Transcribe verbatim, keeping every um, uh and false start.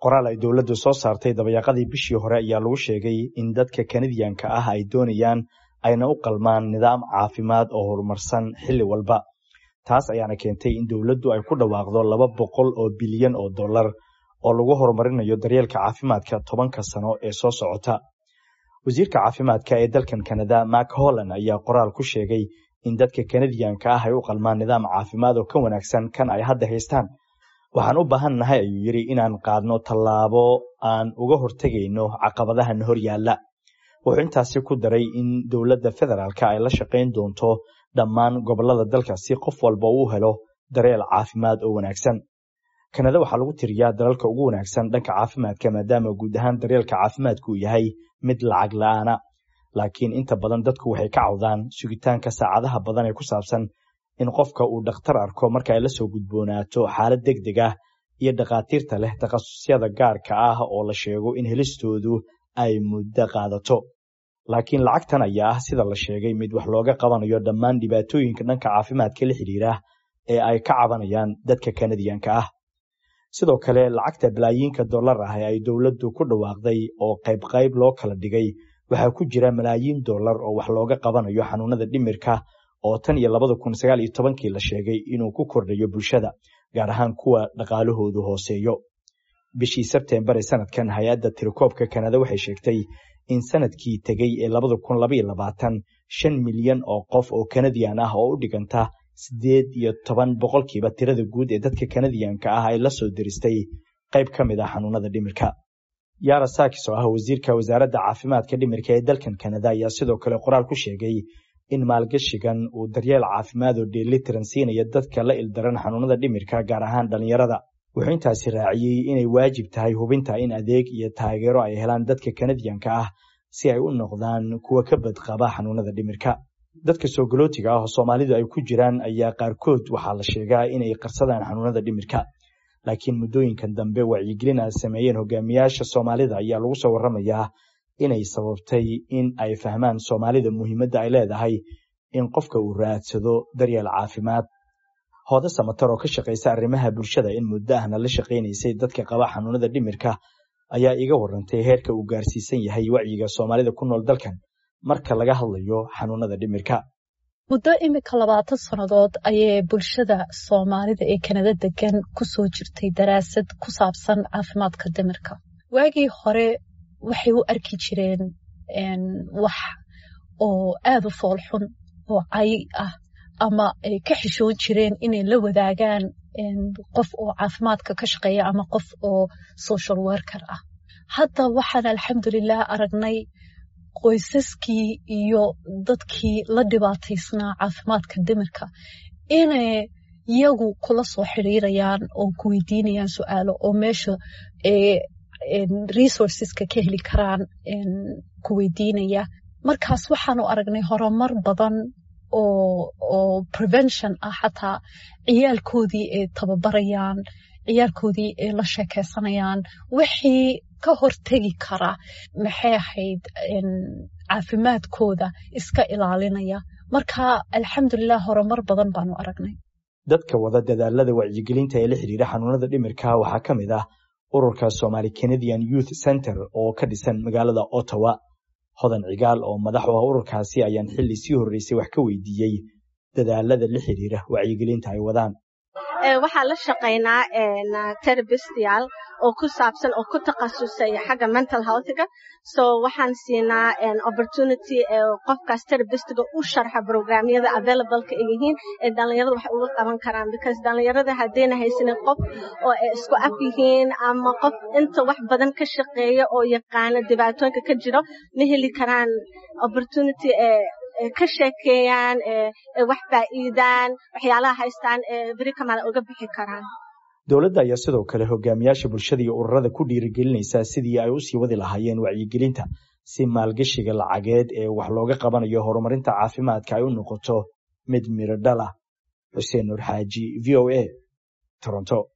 qoraal ay dawladdu soo saartay dabayaaqadii bishii hore ayaa lagu sheegay in dadka Kanadiyaanka ah ay doonayaan ayna u qalmaan nidaam caafimaad oo horumarsan xilli walba. taas ayaana keentay in dawladdu ay ku dhawaaqdo laba boqol oo bilyan oo dollar oo lagu horumarinayo daryeelka caafimaadka tobanka sano ee soo socota. wasiirka caafimaadka ee dalkan Canada, Mark Holland, ayaa qoraal ku sheegay in dadka Kanadiyaanka ah ay u qalmaan nidaam caafimaad oo ka wanaagsan kan ay hadda haystaan. waxaan u baahannahay ayuu yiri inaan qaadno tallaabo aan uga hortagayno caqabadaha hor yaalla. wuxuu intaasi ku daray in dawladda federaalka ay la shaqayn doonto dhammaan gobollada dalka si qof walba uu helo daryeel caafimaad oo wanaagsan. Kanada waxaa lagu tiriyaa dalalka ugu wanaagsan dhanka caafimaadka maadaama guud ahaan daryeelka caafimaadku yahay mid lacag la'aana. laakiin inta badan dadku waxay ka cawdaan sugitaanka saacadaha badan ee ku saabsan in qofka uu dhakhtar arko marka ay la soo gudboonaato xaalad degdeg ah iyo dhaqaatiirta leh takhasusyada gaarka ah oo la sheego in helistoodu ay muddo qaadato. laakiin lacagtan ayaa ah sida la sheegay mid wax looga qabanayo dhammaan dhibaatooyinka dhanka caafimaadka la xiriira ee ay ka cabanayaan dadka Kanadiyaanka ah. sidoo kale lacagta bilaayiinka dollar ah ee ay dawladdu ku dhawaaqday oo qayb qayb loo kala dhigay waxaa ku jira malaayiin dollar oo wax looga qabanayo xanuunada dhimirka oo tan iyo labada kun sagaal iyo tobankii la sheegay inuu ku kordhayo bulshada gaar ahaan kuwa dhaqaalahoodu hooseeyo. bishii Sebtembar ee sanadkan hay'adda tirakoobka Kanada waxay sheegtay in sanadkii tegay ee labada kun laba iyo labaatan shan milyan oo qof oo Kanadiyaan ah oo u dhiganta sideed iyo toban boqolkiiba tirada guud ee dadka Kanadiyaanka ah ay la soo diristay qayb ka mid ah xanuunada dhimirka. Yara Sakis oo ah wasiirka wasaaradda caafimaadka dhimirka ee dalkan Kanada ayaa sidoo kale qoraal ku sheegay in maalgashigan uu daryeel caafimaad oo dheellitiran siinayo dadka la ildaran xanuunada dhimirka gaar ahaan dhalinyarada. wuxuu intaasi raaciyey inay waajib tahay hubinta in adeeg iyo taageero ay helaan dadka Kanadiyaanka ah si ay u noqdaan kuwa ka badqaba xanuunada dhimirka. dadka soo galootiga ah oo Soomaalidu ay ku jiraan ayaa qaarkood waxaa la sheegaa inay qarsadaan xanuunada dhimirka. laakiin muddooyinkan dambe wacyigelin ay sameeyeen hogaamiyaasha Soomaalida ayaa lagu soo warramayaa inay sababtay in ay fahmaan Soomaalida muhiimadda ay leedahay in qofka uu raadsado daryeel caafimaad. Hooda Samatar oo ka shaqeysa arrimaha bulshada in muddo ahna la shaqeynaysay dadka qaba xanuunada dhimirka ayaa iga warrantay heerka uu gaarsiisan yahay wacyiga Soomaalida ku nool dalkan marka laga hadlayo xanuunada dhimirka. muddo imika labaatan sanadood ayay bulshada Soomaalida ee Kanada degan ku soo jirtay daraasad ku saabsan caafimaadka dhimirka. waagii hore waxay u arki jireen wax oo aad u fool xun oo cay ah ama ay ka xishoon jireen inay la wadaagaan qof oo caafimaadka ka shaqeeya ama qof oo social worker ah. hadda waxaan alxamdulillah aragnay qoysaskii iyo dadkii la dhibaataysnaa caafimaadka dhimirka inay iyagu kula soo xiriirayaan oo ku weydiinayaan su'aalo oo meesha resourceska ka heli karaan ku weydiinaya. markaas waxaanu aragnay horumar badan oo oo prevention ah. xataa ciyaalkoodii ay tababarayaan, ciyaalkoodii ay la sheekeysanayaan wixii ka hortagi kara maxay ahayd caafimaadkooda iska ilaalinaya. marka alxamdulillah horumar badan baanu aragnay. dadka wada dadaalada wacyigelinta ee la xiriira xanuunada dhimirka waxaa ka mid ah ururka Somali Canadian Youth Center oo ka dhisan magaalada Ottawa. hodan cigaal oo madax u ah ururkaasi ayaan xilli sii horeysay wax ka weydiiyey dadaalada la xiriira wacyigelinta ay wadaan. waxaan la shaqeynaa therapistyaal oo ku saabsan oo ku takhasusay xagga mental healthga. so waxaan siinaa opportunity qofkaas therapistiga u sharxa programyada available-ka ay yihiin ee dhalinyarada wax uga qaban karaan because dhalinyarada haddayna haysanin qof oo isku af yihiin ama qof inta wax badan ka shaqeeya oo yaqaana dhibaatooyinka ka jiro ma heli karaan opportunity ee ka sheekeeyaan ee wax faa'iidaan waxyaalaha haystaan ee bari kamal uga bixi karaan. dawladda ayaa sidoo kale hogaamiyaasha bulshada iyo ururada ku dhiirigelinaysa sidii ay u sii wadi lahaayeen wacyigelinta si maalgashiga lacageed ee wax looga qabanayo horumarinta caafimaadka ay u noqoto mid miro dhal ah. Xuseen Nur Xaaji, V O A, Toronto.